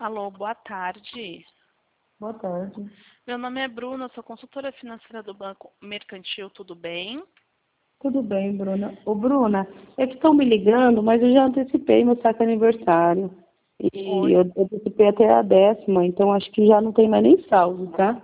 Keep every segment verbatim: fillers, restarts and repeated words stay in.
Alô, boa tarde. Boa tarde. Meu nome é Bruna, sou consultora financeira do Banco Mercantil, tudo bem? Tudo bem, Bruna. Ô, Bruna, é que estão me ligando, mas eu já antecipei meu saque aniversário. E Oi. eu antecipei até a décima, então acho que já não tem mais nem saldo, tá?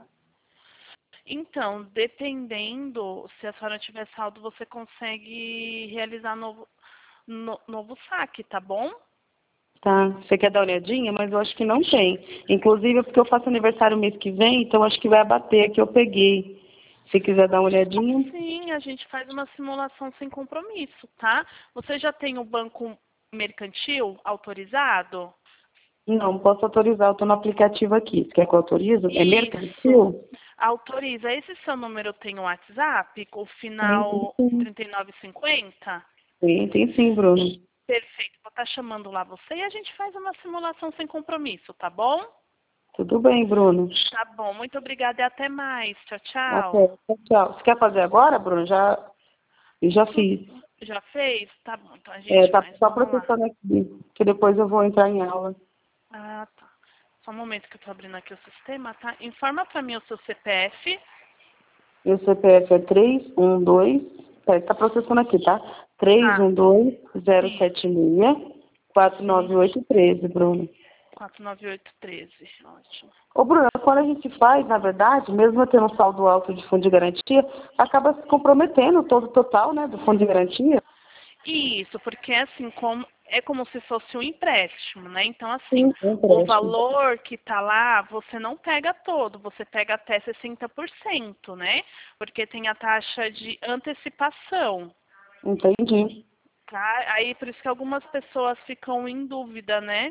Então, dependendo, se a senhora tiver saldo, você consegue realizar novo, no- novo saque, tá bom? Tá. Você quer dar uma olhadinha? Mas eu acho que não tem. Inclusive, é porque eu faço aniversário mês que vem, então acho que vai abater que eu peguei. Se quiser dar uma olhadinha. Sim, a gente faz uma simulação sem compromisso, tá? Você já tem o Banco Mercantil autorizado? Não, posso autorizar, eu estou no aplicativo aqui. Você quer que eu autorize? É Isso. mercantil? Autoriza. Esse seu número tem o WhatsApp, com o Tem, tem final sim. trinta e nove cinquenta? Tem, tem sim, Bruna. Perfeito. Vou estar chamando lá você e a gente faz uma simulação sem compromisso, tá bom? Tudo bem, Bruno. Tá bom. Muito obrigada e até mais. Tchau, tchau. Até. Tchau, tchau. Você quer fazer agora, Bruno? Já, eu já Tu- fiz. Já fez? Tá bom. Então a É, gente tá faz. só Vamos lá. processando aqui, que depois eu vou entrar em aula. Ah, tá. Só um momento que eu tô abrindo aqui o sistema, tá? Informa pra mim o seu C P F. Meu C P F é três um dois, peraí, tá processando aqui, tá? três Ah, um dois, zero isso. sete seis, quatro Sim. nove oito um três, Bruno. quatro nove oito um três. Ótimo. Ô, Bruno, quando a gente faz, na verdade, mesmo eu tendo um saldo alto de fundo de garantia, acaba se comprometendo todo o total, né, do fundo de garantia. Isso, porque assim, como, é como se fosse um empréstimo, né? Então, assim, Sim, é um o empréstimo. valor que está lá, você não pega todo, você pega até sessenta por cento, né? Porque tem a taxa de antecipação, Entendi. tá? Aí, por isso que algumas pessoas ficam em dúvida, né?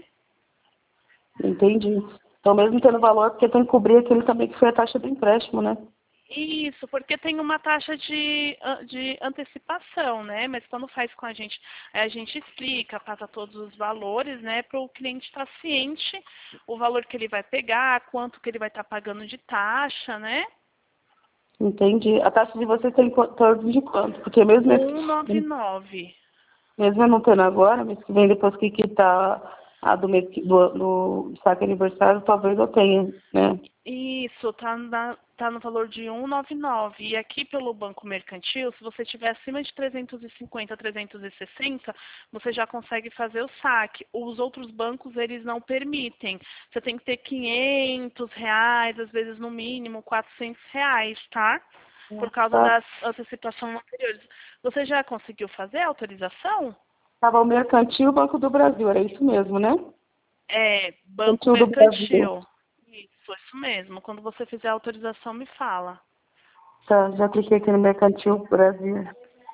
Entendi. Então, mesmo tendo valor, porque tem que cobrir aquele também que foi a taxa do empréstimo, né? Isso, porque tem uma taxa de, an- de antecipação, né? Mas quando faz com a gente, aí a gente explica, passa todos os valores, né? Para o cliente estar ciente, o valor que ele vai pegar, quanto que ele vai estar pagando de taxa, né? Entendi. A taxa de vocês tem em torno de quanto? Porque mesmo, cento e noventa e esse- nove. mesmo eu não tendo agora, mês que vem, depois que quitar a do mês que, do, do saque aniversário, talvez eu tenha, né? Isso, tá, na- tá no valor de cento e noventa e nove. E aqui pelo Banco Mercantil, se você tiver acima de trezentos e cinquenta, trezentos e sessenta, você já consegue fazer o saque. Os outros bancos, eles não permitem. Você tem que ter quinhentos reais, às vezes no mínimo quatrocentos reais, tá? Por causa Tá, das antecipações anteriores. Você já conseguiu fazer a autorização? tava o Mercantil Banco do Brasil, era isso mesmo, né? É, Banco Mercantil do Brasil. Mercantil. Isso, isso mesmo. Quando você fizer a autorização, me fala. Tá, já cliquei aqui no Mercantil Brasil.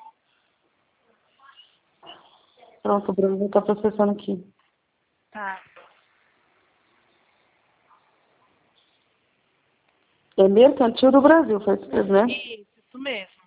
Pronto, o Bruno está processando aqui. Tá. É Mercantil do Brasil, foi isso mesmo, né? Isso, isso mesmo.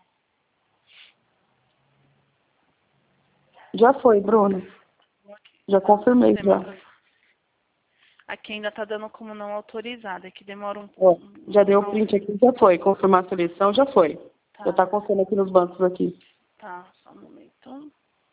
Já foi, Bruno. Vou aqui Já entrar no confirmei, sistema já. pra... Aqui ainda tá dando como não autorizada, que demora um... Ó, já um- deu o não- print aqui, já foi. Confirmar a seleção, já foi. Já Tá, está constando aqui nos bancos aqui. tá, só um momento.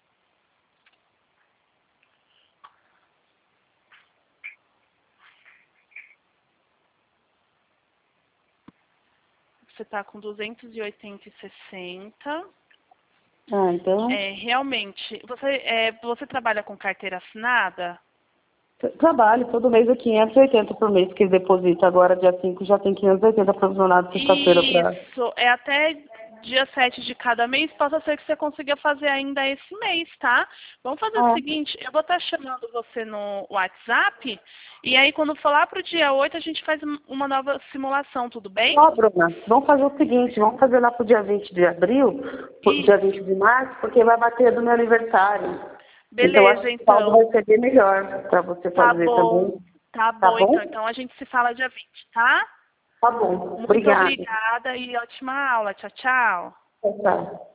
Você tá com duzentos e oitenta e sessenta. Ah, então, É, realmente, você, é, você trabalha com carteira assinada? tra- trabalho todo mês é quinhentos e oitenta por mês que deposita. Agora, dia cinco já tem quinhentos e oitenta provisionado sexta-feira para... Isso, é até dia sete de cada mês, possa ser que você consiga fazer ainda esse mês, tá? Vamos fazer o Ah, seguinte, eu vou estar chamando você no WhatsApp, e aí quando for lá pro dia oito a gente faz um- uma nova simulação, tudo bem? ó, Bruna, vamos fazer o seguinte, vamos fazer lá pro dia vinte de abril, pro dia Isso, vinte de março, porque vai bater do meu aniversário. Então, eu acho beleza que o saldo então. vai ser bem melhor para você Tá fazer bom, também. tá Tá bom então. bom? Então a gente se fala dia vinte, tá? Tá bom. Muito Obrigada. obrigada e ótima aula. Tchau, tchau. Tchau, tchau.